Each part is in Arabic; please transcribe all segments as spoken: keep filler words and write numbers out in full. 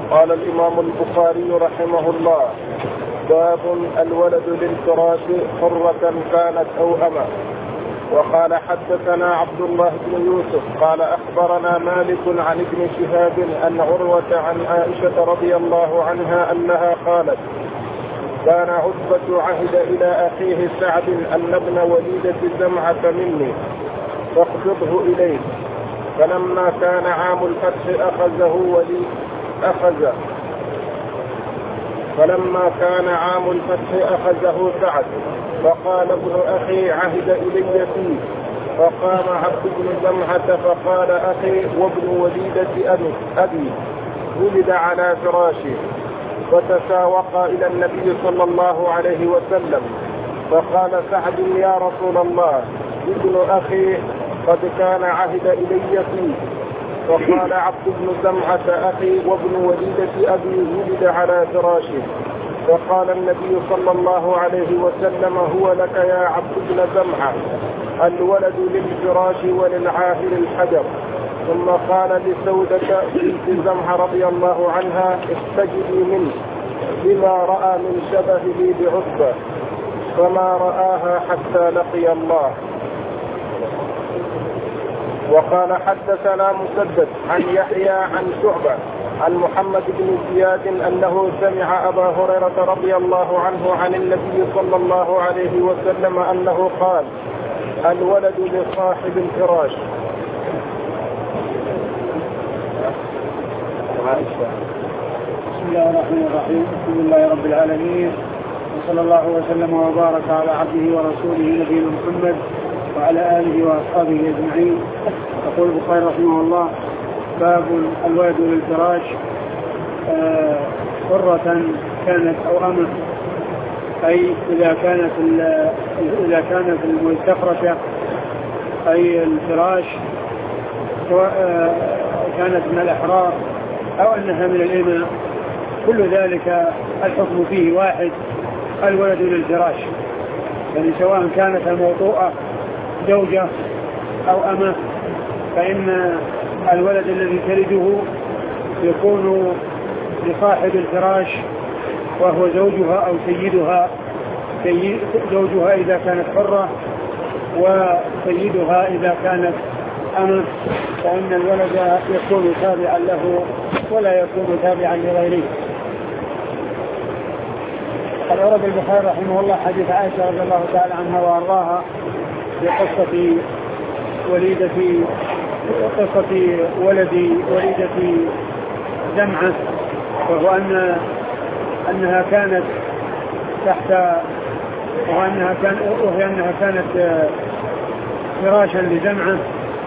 قال الإمام البخاري رحمه الله: باب الولد للفراش حرة كانت أو أمة. وقال حدثنا عبد الله بن يوسف قال أخبرنا مالك عن ابن شهاب أن عروة عن عائشة رضي الله عنها أنها قالت: كان عتبة عهد إلى أخيه سعد أن ابن وليدة زمعة مني فاقبضه إليه، فلما كان عام الفتح أخذه ولي أخذ فلما كان عام الفتح أخذه سعد، فقال ابن أخي عهد إلي فيه، فقام عبد بن زمعة فقال: أخي وابن وليدة أبي ولد على فراشي. فتساوقا إلى النبي صلى الله عليه وسلم، فقال سعد: يا رسول الله، ابن أخي قد كان عهد إلي فيه. فقال عبد بن زمعة: أخي وابن وليدة أبي ولد على فراشه. فقال النبي صلى الله عليه وسلم: هو لك يا عبد بن زمعة، الولد للفراش وللعاهر الحجر. ثم قال لسودة بنت زمعة رضي الله عنها: استجدي منه بما رأى من شبهه بعتبة، فما رآها حتى لقي الله. وقال حدثنا مسدد عن يحيى عن شعبة عن محمد بن زياد أنه سمع أبا هريرة رضي الله عنه عن النبي صلى الله عليه وسلم أنه قال: الولد لصاحب الفراش. بسم الله الرحمن الرحيم. الحمد لله رب العالمين، وصلى الله وسلم وبارك على عبده ورسوله نبينا محمد وعلى آله وأصحابه أجمعين. يقول البخاري رحمه الله: باب الولد للفراش حرة كانت أو أمة، أي إذا كانت إذا كانت المستفرشة أي الفراش سواء كانت من الأحرار أو أنها من الإماء، كل ذلك الحكم فيه واحد: الولد للفراش. يعني سواء كانت الموطوءة زوجة أو أمة، فإن الولد الذي تلده يكون لصاحب الفراش وهو زوجها أو سيدها، زوجها إذا كانت حرة وسيدها إذا كانت أمة، فإن الولد يكون تابعا له ولا يكون تابعا لغيره. قد أورد البخاري رحمه الله حديث عائشة رضي الله تعالى عنها وأرضاها في قصة وليدة قصة ولد وليدة زمعة، وهو أن أنها كانت تحت وأنها كان وهي أنها كانت فراشا لزمعة،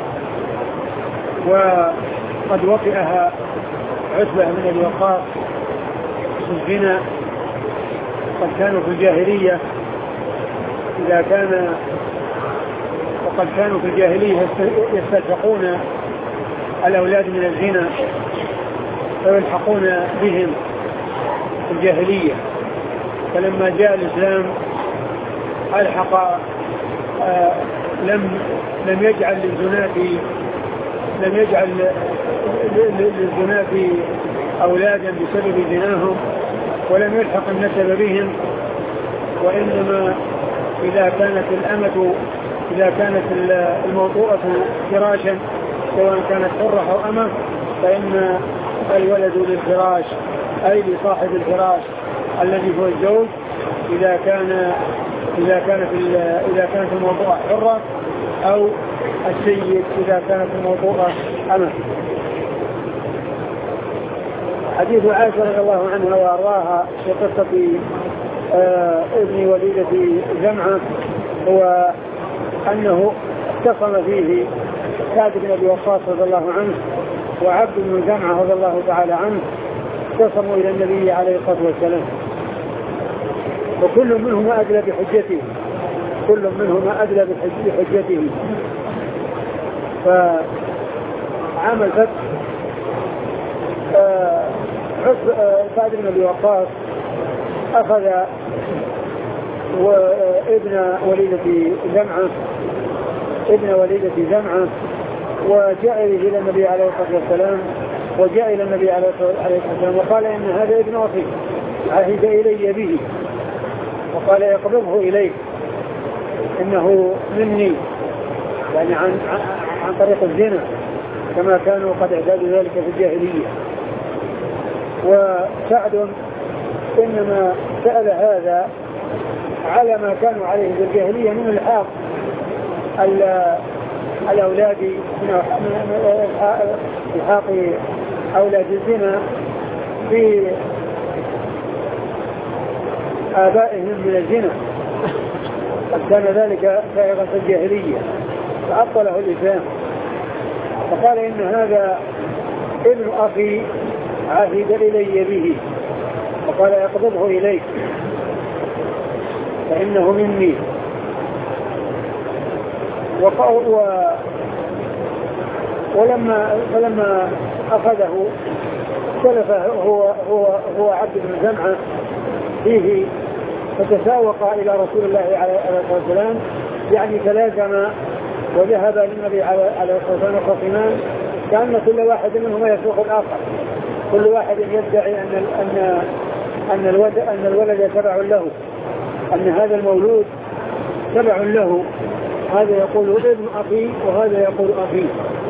وقد وطئها عتبة بن أبي وقاص في الزنا. قد كانوا في الجاهلية إذا كان وقد كانوا في الجاهلية يستلحقون الأولاد من الزنا ويلحقون بهم في الجاهلية، فلما جاء الإسلام ألحق آه لم لم يجعل للزناة لم يجعل للزناة أولادا بسبب زناهم، ولم يلحق النسب بهم، وإنما إذا كانت الأمة إذا كانت الموطوءة فراشا سواء كانت حرة أو أمة، فإن الولد للفراش أي لصاحب الفراش الذي هو الزوج إذا كان إذا كانت إذا كانت الموطوءة حرة، أو السيد إذا كانت الموطوءة أمة. حديث عائشة رضي الله عنها وأرضاها في قصة آه ابن وليدة زمعة هو أنه اختصم فيه سعد بن أبي وقاص رضي الله عنه وعبد بن زمعة رضي الله تعالى عنه، اختصموا إلى النبي عليه الصلاة والسلام، وكل منهما أدلى بحجته كل منهما أدلى بحجته فعام الفتح آه سعد بن أبي وقاص أخذ وابن وليدة زمعة ابن وليدة زمعة وجاء إلى النبي عليه الصلاة والسلام وجاء إلى النبي عليه الصلاة والسلام وقال إن هذا ابن أخي عهد إلي به، وقال يقبضه إليك إنه مني، يعني عن, عن طريق الزنا كما كانوا قد اعتادوا ذلك في الجاهلية. وسعد إنما سأل هذا على ما كانوا عليه في الجاهلية من الحاق الأولاد من الحاق أولاد الزنا في آبائهم من الزنا، قد كان ذلك سائغا في الجاهلية فأبطله الإسلام، فقال إن هذا ابن أخي عهد إلي به، وقال يقبضه إليك فإنه مني. و... ولما فلما أخذه سلف هو هو هو عبد بن زمعة فيه، فتساوق إلى رسول الله عليه الصلاة والسلام، يعني تلازم وذهب للنبي عليه الصلاة والسلام خصمان، كأن كل واحد منهما يسوق الآخر، كل واحد يدعي أن أن أن الولد أن الولد تبع له، أن هذا المولود تبع له، هذا يقول ابن أخي وهذا يقول أخي.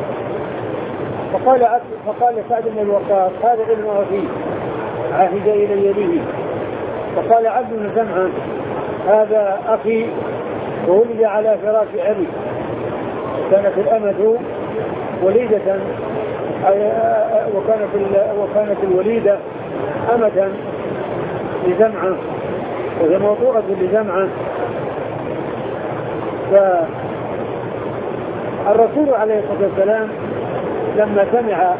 فقال فقال سعد بن وقاص هذا ابن أخي عهد إلي به. فقال عبد بن زمعة هذا أخي وولد على فراش أبي، كانت الأمة وليدة وكانت وكانت الوليدة أمة لزمعة وهي موضوعة لزمعة. فالرسول عليه الصلاة والسلام لما سمع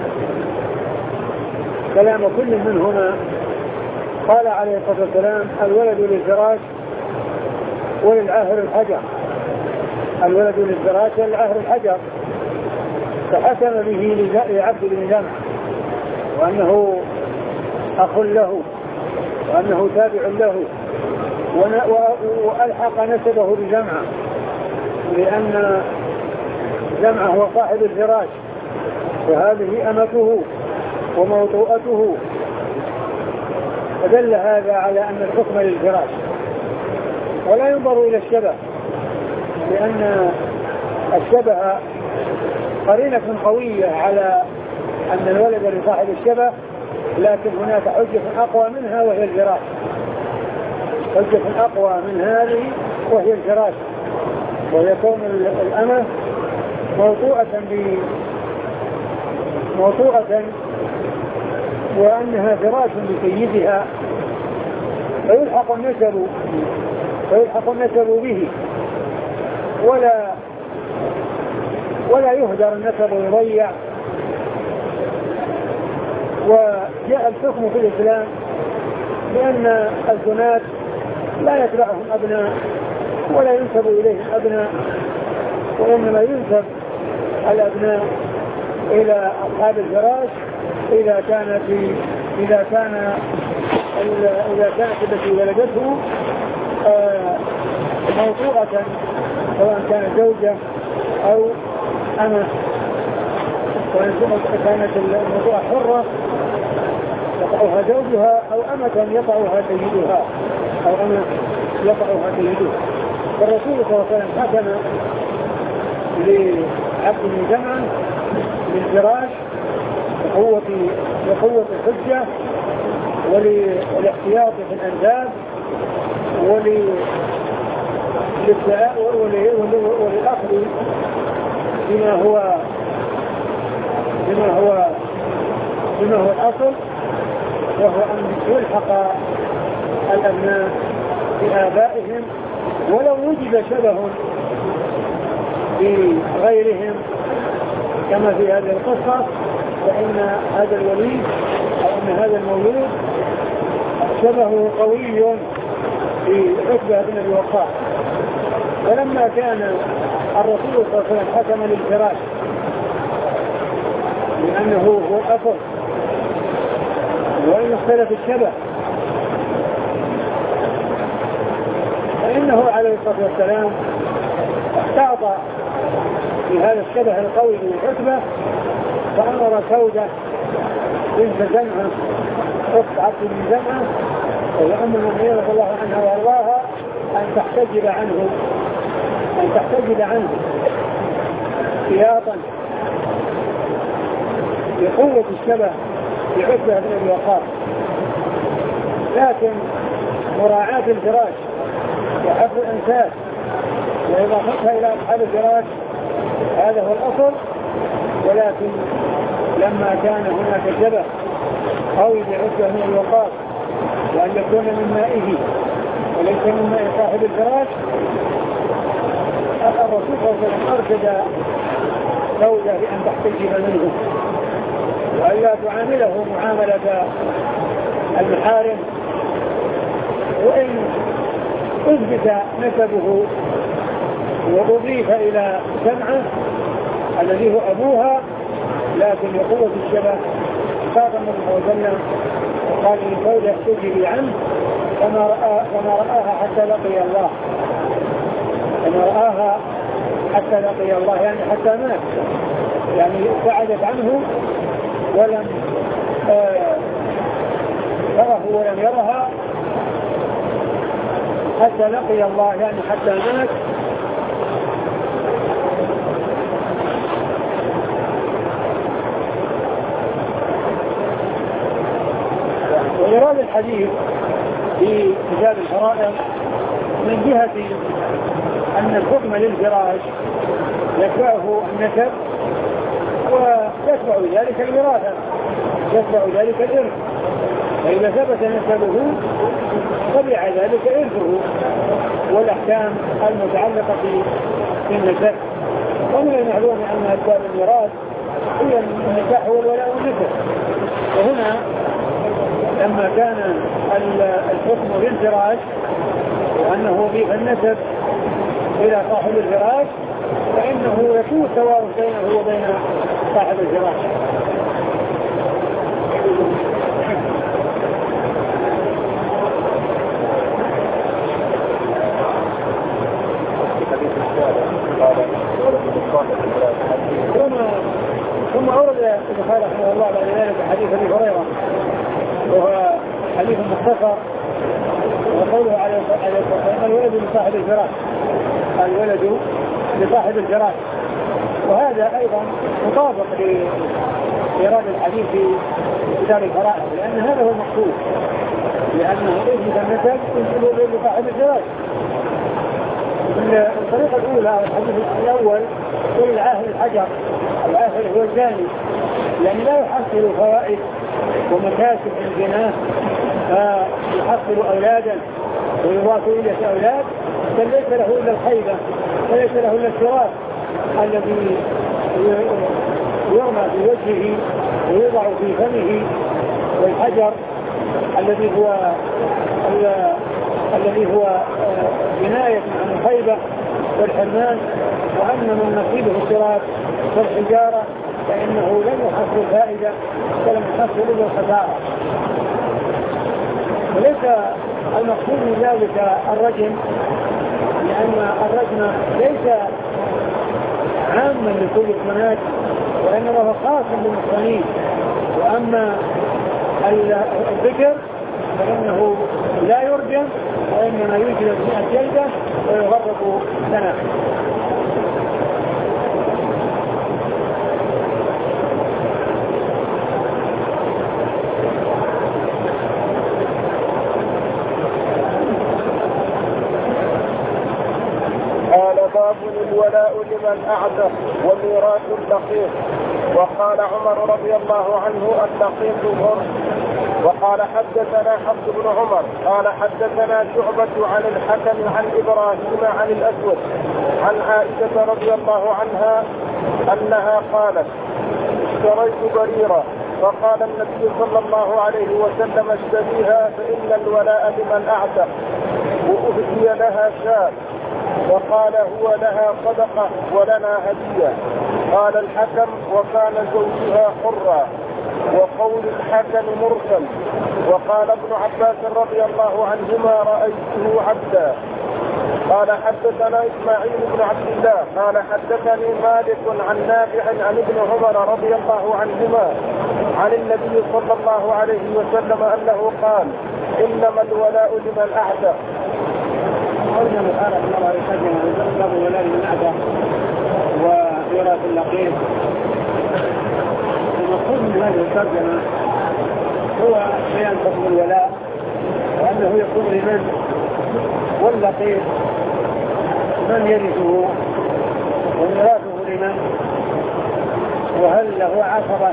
كلام كل منهما قال عليه الصلاة والسلام الولد للفراش وللعاهر الحجر، الولد للفراش وللعاهر الحجر، فحكم به لعبد بن زمعة وأنه أخ له وأنه تابع له، وألحق نسبه بجمعة لأن جمعة هو صاحب الفراش وهذه أمته وموطوءته، فدل هذا على أن الحكم للفراش ولا ينظر إلى الشبه، لأن الشبه قرينة قوية على أن الولد لصاحب الشبه، لكن هناك حجة أقوى منها وهي الفراش، حجة أقوى من هذه وهي الفراش، ويكون الأمة موطوءة ب موطوءة وأنها فراش لسيدها، فيلحق النسب فيلحق النسب به ولا ولا يهدر النسب ويضيع. وجاء الحكم في الإسلام بأن الزنات لا يتبعهم أبناء ولا ينسب إليهم أبناء، وإنما ينسب الأبناء إلى أصحاب الفراش إذا كانت إذا كان إذا كانت التي ولدته موضوعة سواء كانت زوجة أو أمة، وإن كانت الموضوعة حرة يطعها زوجها أو أمة يطعها سيدها أو أمة يطعها سيدها. فالرسول صلى الله عليه وسلم حكم لعبد بن زمعة للفراش بقوة بقوة الحجة وللاحتياط في الأنساب وللأخذ بما هو بما هو بما هو الأصل، وهو أن يلحق الأبناء بآبائهم ولو وجد شبه بغيرهم كما في هذه القصة، فإن هذا الوليد أو أن هذا المولود شبهه قوي في عتبة بن أبي وقاص. ولما كان الرسول صلى الله عليه وسلم حكم للفراش لأنه هو الأصل وإن اختلف الشبه، فإنه عليه الصلاة والسلام احتاط في هذا الشبه القوي للعتبة، فأمر سودة بنت زمعة أخت عبد بن زمعة وأم المؤمنين رضي الله عنها وأرضاها أن تحتجب عنه أن تحتجب عنه احتياطا بقوة الشبه بعتبة بن أبي وقاص، لكن مراعاة الفراش وحفظ الأنساب وإضافتها إلى أصحاب الفراش هذا هو الأصل، ولكن لما كان هناك شبه قوي بعتبة بن أبي وقاص وأن يكون من مائه وليس من ماء صاحب الفراش، الرسول صلى الله عليه وسلم أرشد زوجة بأن تحتجب منه وألا تعامله معاملة المحارم، وإن أثبت نسبه وأضيف إلى سمعه الذي هو أبوها، لكن بقوة الشبه خاف النبي صلى الله عليه وسلم وقال لزوجة احتجبي عنه كما رأى كما رآها حتى لقي الله كما رآها حتى لقي الله يعني حتى مات، يعني ابتعدت عنه ولم تره ولم يرها حتى لقي الله يعني حتى مات. وإيراد الحديث في كتاب الفرائض من جهة أن الحكم للفراش يتبعه النسب ويتبع ذلك الوراثة يتبع ذلك الإرث، فإذا ثبت نسبه تبع ذلك إرثه والأحكام المتعلقة في النسب. ومن المعلوم أن أسباب الميراث هي النكاح والولاء والنسب، وهنا لما كان الحكم بالفراش وأنه يضيف النسب إلى صاحب الفراش فإنه يكون التوارث بينه وبين صاحب الفراش. ثم أورد البخاري رحمه الله بعد ذلك حديث أبي هريرة وهو حديث مختصر وقوله على الولد لصاحب الفراش الولد لصاحب الفراش، وهذا أيضا مطابق لإيراد الحديث في كتاب الفرائض، لأن هذا هو المقصود، لأنه يجب النسب ينسب لصاحب الفراش. الطريقة الأولى الحديث الأول يقول العاهل الحجر، العاهل هو الزاني، لأن لا يحصل فوائد ومكاسب من زناه فيحصل أولادا ويضاف إلى أولاد، بل ليس له إلا الخيبة وليس له إلا التراب الذي يرمى في وجهه ويوضع في فمه، والحجر الذي هو الذي هو جناية عن الخيبة والحرمان، وأن من نصيبه التراب والحجارة فإنه لم يحصل فائدة ولم يحصل إلا الخسارة. وليس المقصود من ذلك الرجم، لأن الرجم ليس عاما لكل البنات وإنما هو خاص بالمحصنين، وأما الذكر فإنه لا يرجم وإنما يجلد مئة جلدة ويغرق سنة. الولاء لمن أعتق وميراث اللقيط. وقال عمر رضي الله عنه اللقيط الغرب. وقال حدثنا حفص بن عمر قال حدثنا شعبة عن الحكم عن إبراهيم عن الأسود عن عائشة رضي الله عنها أنها قالت اشتريت بريرة فقال النبي صلى الله عليه وسلم اشتريها فإن الولاء لمن أعتق وأهدي لها شاة، وقال هو لها صدقة ولنا هدية. قال الحكم وكان زوجها حرا، وقول الحكم مرسل. وقال ابن عباس رضي الله عنهما رأيته عبدا. قال حدثنا إسماعيل بن عبد الله قال حدثني مالك عن نافع عن ابن عمر رضي الله عنهما عن النبي صلى الله عليه وسلم أنه قال إنما الولاء لمن أعتق. قلنا مخالف الله يقدم باب الولاء لمن أعتق وميراث اللقيط. المقصود من هذه الترجمة هو بيان حكم الولاء وأنه يكون لمن واللقيط من يرثه وميراثه لمن وهل له عصبة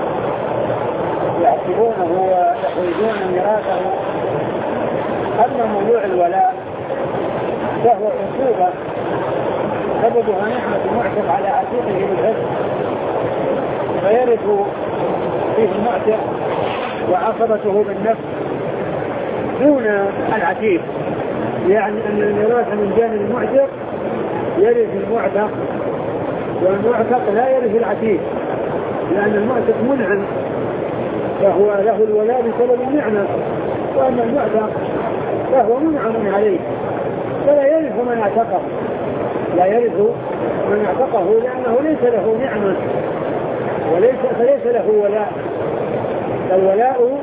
يعصبونه ويخرجون ميراثه. أما موضوع الولاء فهو عقوبة سببها نعمة المعتق على عتيقه بالحج فيرث فيه المعتق وعصبته بالنفس دون العتيق، يعني أن الميراث من جانب المعتق يرث المعتق والمعتق لا يرث العتيق، لأن المعتق منعم فهو له الولاء بسبب النعمة، وأما المعتق فهو منعم عليه فلا يرث من اعتقه لا يرث من اعتقه لأنه ليس له نعمة وليس فليس له ولاء. الولاء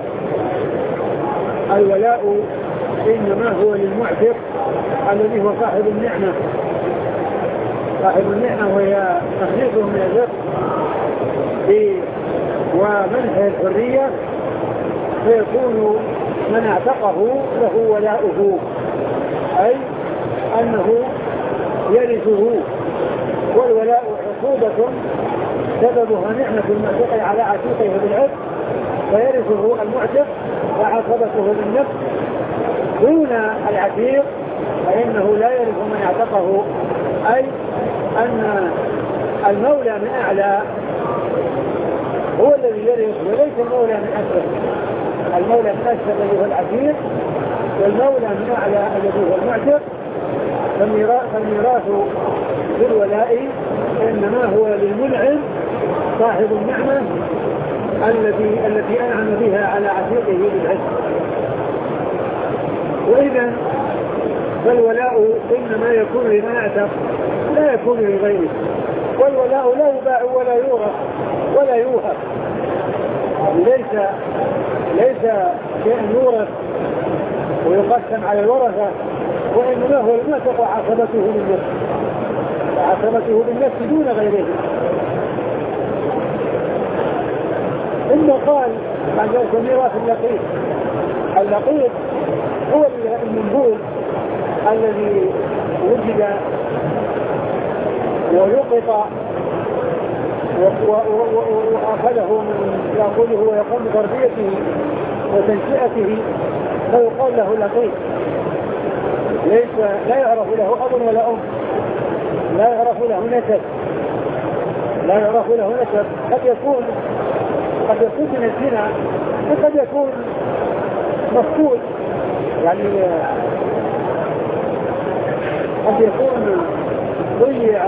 الولاء إنما هو للمعتق الذي هو صاحب النعمة صاحب النعمة وهي تخليصه من الرزق ومنح الحرية، فيكون من اعتقه له ولاؤه أي أنه يرثه. والولاء عقوبة سببها نعمة المعتق على عتيقه بالعتق فيرثه المعتق وعصبته بالنفس دون العتيق، فإنه لا يرث من اعتقه، أي أن المولى من أعلى هو الذي يرث وليس المولى من أسفل. المولى من أسفل الذي هو العتيق والمولى من أعلى الذي هو المعتق. فالميراث بالولاء إنما هو للمنعم صاحب النعمة الذي التي أنعم بها على عتيقه بالعتق. وإذا فالولاء إنما يكون لمن اعتق لا يكون لغيره، والولاء لا يباع ولا يورث ولا يوهب، ليس ليس شيء يورث ويقسم على الورثة، وإنما هو المعتق وعصبته بالنفس وعصبته بالنفس دون غيره. ثم قال عن ذلك ميراث اللقيط. اللقيط هو المنبوذ الذي وجد ويقط وأخذه من يأكله ويقوم بتربيته وتنشئته فيقال له لقيط. ليس لا يعرف له أب ولا أم، لا يعرف له نسب لا يعرف له نسب قد يكون قد يكون من الزنا وقد يكون مفقود، يعني قد يكون ضيع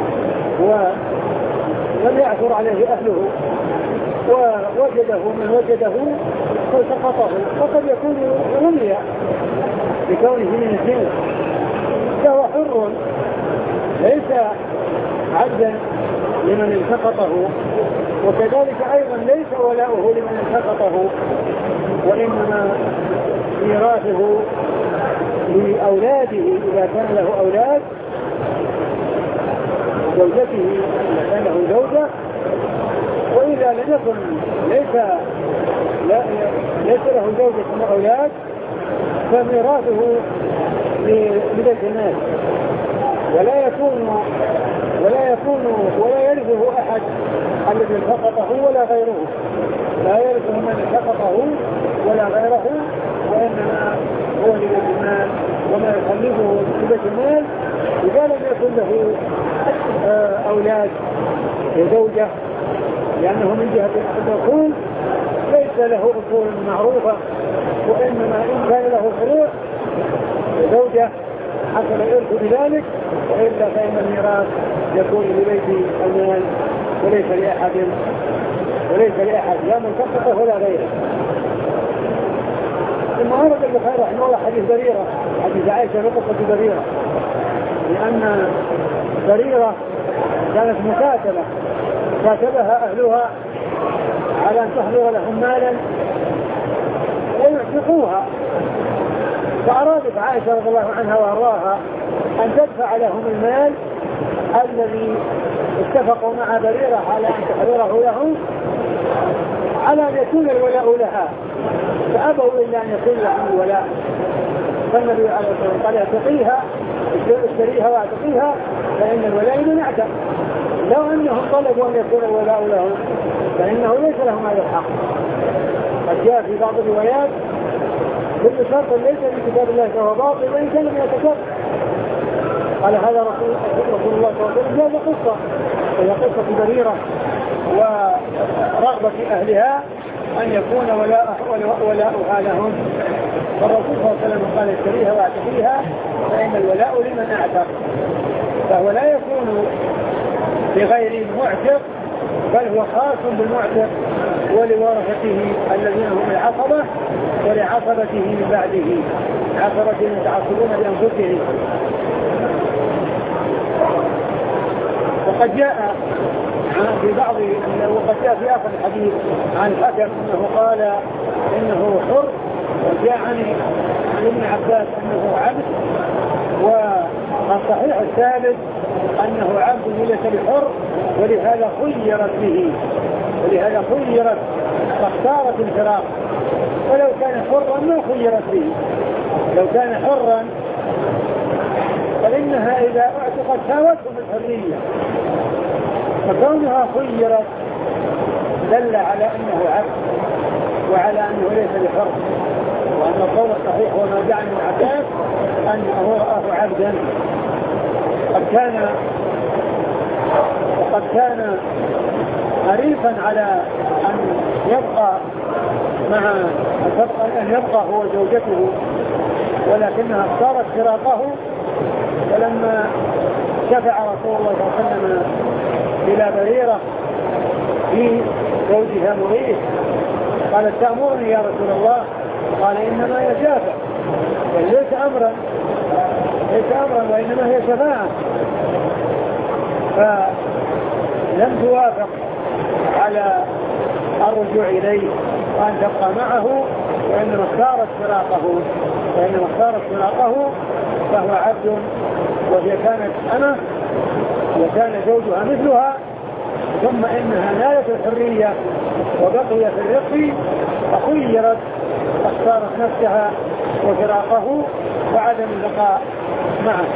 ولم يعثر عليه أهله ووجده من وجده فالتقطه، وقد يكون رمي بكونه من الزنا فهو حر ليس عبدا لمن التقطه، وكذلك أيضا ليس ولاؤه لمن التقطه، وإنما ميراثه لأولاده إذا كان له أولاد، زوجته إذا كان له زوجة، وإذا لم يكن ليس لا ليس له زوجة وأولاد فميراثه لبيت المال، ولا يكون ولا يكون ولا يرثه أحد الذي التقطه ولا غيره، لا يرثه من التقطه ولا غيره، وإنما هو لبيت المال وما يخلفه لبيت المال إذا لم يكن له أولاد وزوجة، لأنه من جهة الدخول ليس له أصول معروفة، وإنما إن كان له فروع وزوجة حصل الإرث بذلك، وإلا فإن الميراث يكون لبيت المال وليس لأحد وليس لأحد لا من تقطه ولا غيره. ثم أورد البخاري رحمه الله حديث بريرة، حديث عائشة بقصة بريرة لأن بريرة كانت مكاتبة كاتبها أهلها على أن تحضر لهم مالا ويعتقوها، فأرادت عائشة رضي الله عنها وأرضاها أن تدفع لهم المال الذي اتفقوا مع بريرة على أن تحضره لهم على أن يكون الولاء لها، فأبوا إلا أن يكون لهم الولاء. فالنبي عليه الصلاة والسلام قال اعتقيها اشتريها واعتقيها فإن الولاء لمن اعتق. لو أنهم طلبوا أن يكون الولاء لهم فإنه ليس لهم هذا الحق. قد جاء في بعض الروايات كل شرط ليس في كتاب الله فهو باطل وإن كان من يتكبر. قال هذا رسول, رسول الله صلى الله عليه وسلم. هذا قصة وهي قصة بريرة ورغبة أهلها أن يكون ولاء ولاؤها لهم، فالرسول صلى الله عليه وسلم قال اشتريها واعتقيها فإن الولاء لمن اعتق. فهو لا يكون لغير المعتق بل هو خاص بالمعتق ولورثته الذين هم العصبة ولعصبته من بعده، عصبة يتعصبون بأنفسهم. وقد جاء في بعض وقد جاء في آخر الحديث عن الحكم أنه قال إنه حر، وجاء عن ابن عباس أنه عبد، والصحيح الثالث أنه عبد وليس بحر، ولهذا خيرت به ولهذا خيرت فاختارت الفراق. ولو كان حرا ما خيرت به، لو كان حرا فإنها إذا اعتقت ساوته بالحرية، فكونها خيرت دل على أنه عبد وعلى أنه ليس بحر، وأن القول الصحيح وما جاء من عباس أنه رآه عبدا. قد كان وقد كان حريصا على أن يبقى مع أن يبقى هو زوجته، ولكنها اختارت فراقه. فلما شفع رسول الله صلى الله عليه وسلم إلى بريرة في زوجها مريح قالت تأمرني يا رسول الله؟ قال إنما هي شافع، ليس أمرا ليس أمرا وإنما هي شفاعة. فلم توافق على الرجوع إليه وأن تبقى معه، وإنما اختارت فراقه وإنما اختارت فراقه فهو عبد، وهي كانت أمة وكان زوجها مثلها، ثم إنها نالت الحرية وبقي في الرق فخيرت فاختارت نفسها وفراقه وعدم اللقاء معه.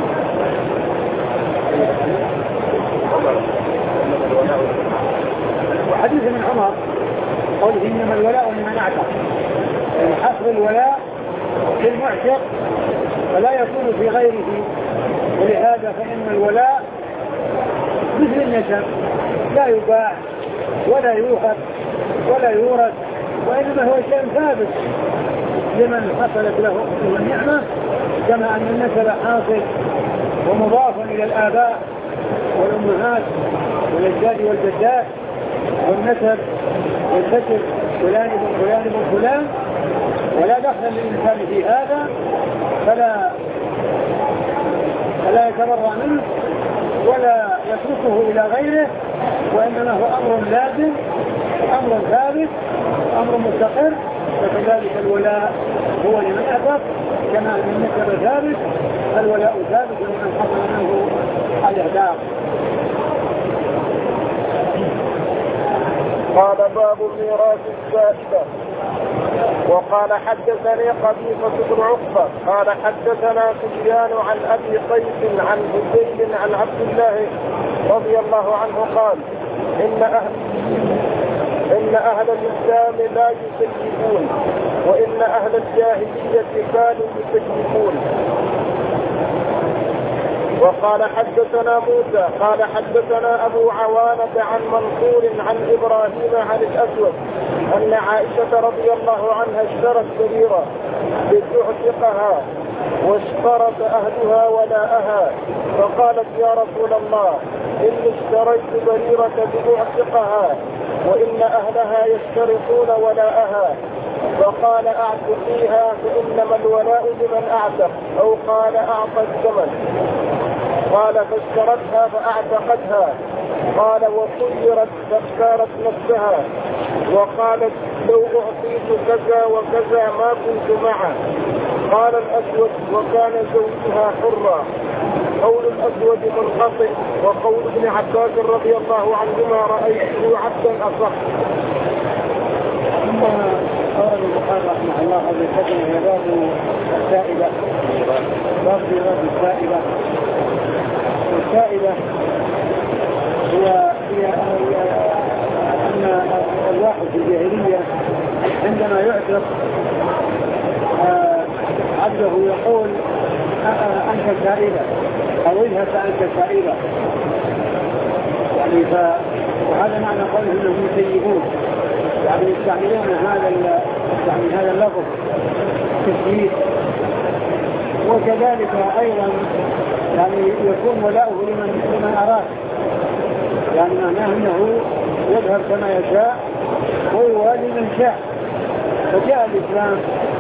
وحديث من عمر قوله إنما الولاء لمن اعتق، يعني حصر الولاء للمعتق فلا يكون في غيره، ولهذا فإن الولاء مثل النسب لا يباع ولا يوهب ولا يورث، وإنما هو شيء ثابت لمن حصلت له النعمة، كما أن النسب حاصل ومضاف إلى الآباء والأمهات والأجداد والجدات، والنسب والكسب فلان بن فلان بن فلان، ولا دخل للإنسان في هذا فلا فلا يتبرع منه ولا يتركه إلى غيره، وإنما هو أمر لازم أمر ثابت أمر مستقر. فكذلك الولاء هو لمن أعتق، كما أن النسب ثابت الولاء ثابت لمن حصل منه الإعتاق. قال باب ميراث السائبة. وقال حدثني قبيصة بن عقبة قال حدثنا سفيان عن أبي قيس عن حسين عن عبد الله رضي الله عنه قال إن أهل, إن أهل الإسلام لا يسيبون وإن أهل الجاهلية كانوا يسيبون. وقال حدثنا موسى قال حدثنا أبو عوانة عن منصور عن إبراهيم عن الأسود أن عائشة رضي الله عنها اشترت بريرة لتعتقها واشترط أهلها ولاءها، فقالت يا رسول الله إني اشتريت بريرة لأعتقها وإن أهلها يشترطون ولاءها، فقال أعتقيها فإنما الولاء لمن أعتق، أو قال أعطى الثمن. قال فاشترتها فأعتقتها. قال وخيرت فاختارت نفسها وقالت لو أعطيت كذا وكذا ما كنت معه. قال الأسود وكان زوجها حرا. قول الأسود منقطع، وقول ابن عباس رضي الله عنهما رأيته عبدا أصح. ثم قال البخاري رحمه الله هذا الحديث هي باب السائبة، باب رياض السائبة. والسائبة هي هي أن الواحد في الجاهلية عندما يعتق عبده يقول أنت سائبة أو اذهب فأنت سائبة، يعني ف... وهذا معنى قوله أنهم يسيبون، يعني يستعملون هذا يعني هذا اللفظ تسييب. وكذلك أيضا يعني يكون ولاؤه لمن لمن أراد، يعني معناه أنه يذهب كما يشاء ويوالي من شاء. فجاء الإسلام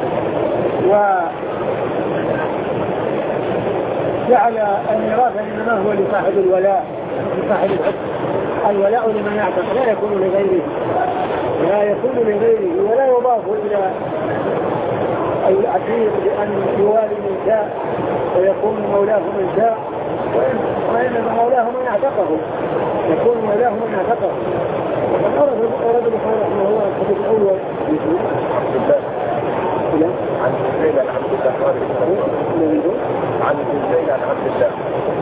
وجعل الميراث إنما هو لصاحب الولاء، لصاحب الحكم. الولاء لمن يعتق لا يكون لغيره، لا يكون لغيره ولا يضاف إلى العتيق بأن يوالي من شاء ويكون مولاه من شاء، وإنما مولاه من اعتقه، يكون مولاه من اعتقه. وقد أرد البخاري رحمه الله الحديث الأول عن زيد عن عبد الله عن زيد عن عبد الله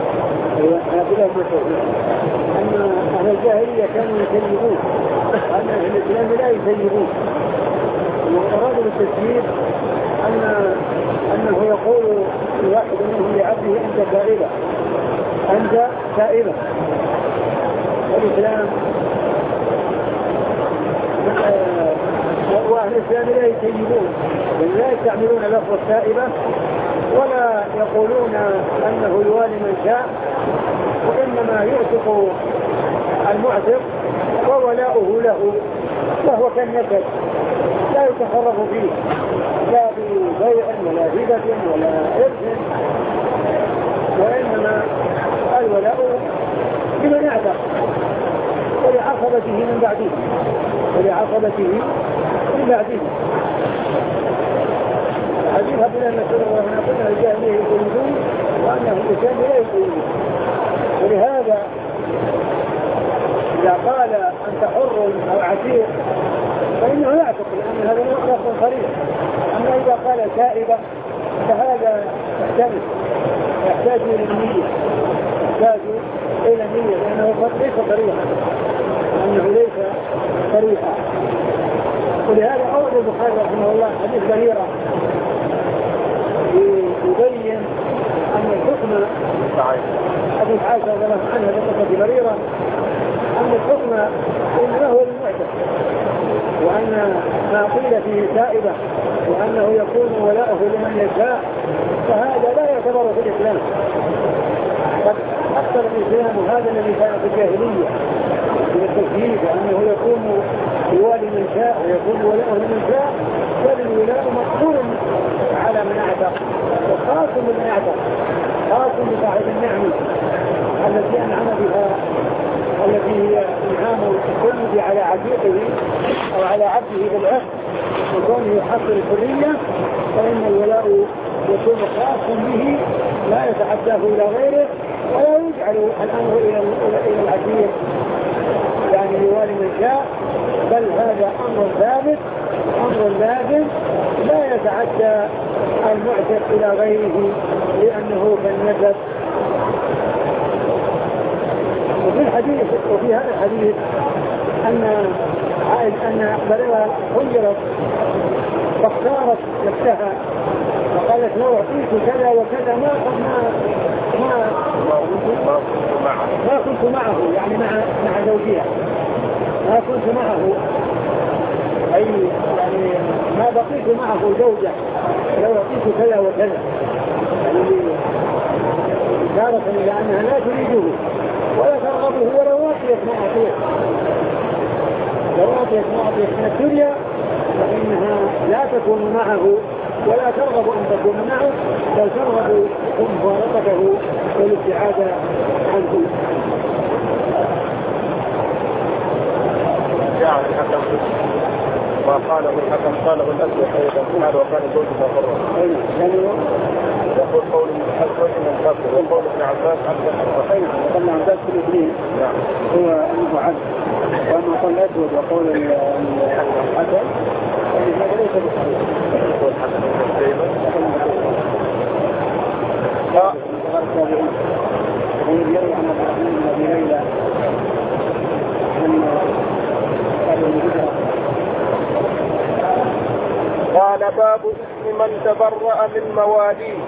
أن أهل الجاهلية كانوا يسيبون، أن أهل الإسلام لا يسيبون. والأراد بالتسييب أن أنه يقول الواحد منهم لعبده أنت سائبة، أنت سائبة. والإسلام وأهل الإسلام لا يسيبون، لا يستعملون لفظ السائبة ولا يقولون أنه يوالي من شاء، وإنما يعتق المعتق وولاؤه له، وهو كالنسب لا يتصرف فيه لا ببيع ولا هبة ولا إرث، وإنما الولاء لمن يعتق ولعصبته من بعده ولعصبته من بعده. حديث عبد الله بن مسعود رضي الله عنه قلنا الجاهلية يقولون وأنه الإسلام لا يقولون. ولهذا إذا قال أنت حر أو عتيق فإنه يعتق، لأن هذا لفظ صريح. أما إذا قال سائبة فهذا يحتمل يحتاج إلى النية، يحتاج إلى النية لأنه ليس صريحا، لأنه ليس صريحا. ولهذا أورد البخاري رحمه الله حديث بريرة يبين أن الحكم حديث عائشة رضي الله عنها بقصة بريرة أن الحكم إنما هو للمعتق، وأن ما قيل فيه سائبة وأنه يكون ولاؤه لمن يشاء فهذا لا يعتبر في الإسلام. قد أكثر الإسلام هذا الذي كان في الجاهلية من التسييب، وأنه يكون يوالي من شاء ويكون ولاؤه لمن شاء، بل الولاء مقصور على من اعتق وخاص من اعتق، خاص بصاحب النعمة التي أنعم بها، التي هي إنعام السيد على عتيقه أو على عبده بالعهد وكونه يحصل الحرية، فإن الولاء يكون خاص به لا يتعداه إلى غيره ولا يجعل الأمر إلى إلى العتيق يعني يوالي من شاء، بل هذا أمر ثابت أمر لازم لا يتعدى المعتق إلى غيره لأنه كالنسب. وفي الحديث وفي هذا الحديث أن عائد أن بريرة خيرت فاختارت نفسها وقالت لو أعطيت كذا وكذا ما ما ما ما كنت معه، يعني مع مع زوجها ما كنت معه، أي يعني ما بقيت معه زوجة لو أعطيت كذا وكذا، يعني إشارة إلى أنها لا تريده ولا ترغبه ولو واقيت ما أعطيه، لو واقيت ما أعطيه من الدنيا فإنها لا تكون معه ولا ترغب أن تكون معه بل ترغب مفارقته والابتعاد عنه. يعني الحكم ما قاله الحكم قاله الأسود أيضا هذا وكان زوجها حرة. يقول قول الحسن من الكافر وقول ابن عباس عبد الحرة. قول ابن عباس في الاثنين هو أنه عبد، وأما قول الأسود وقول الحسن هذا ليس بصحيح. يقول الحسن بن سيبة يروي عن الرحمن بن أبي ليلى قال باب اسم من تبرأ من مواليه.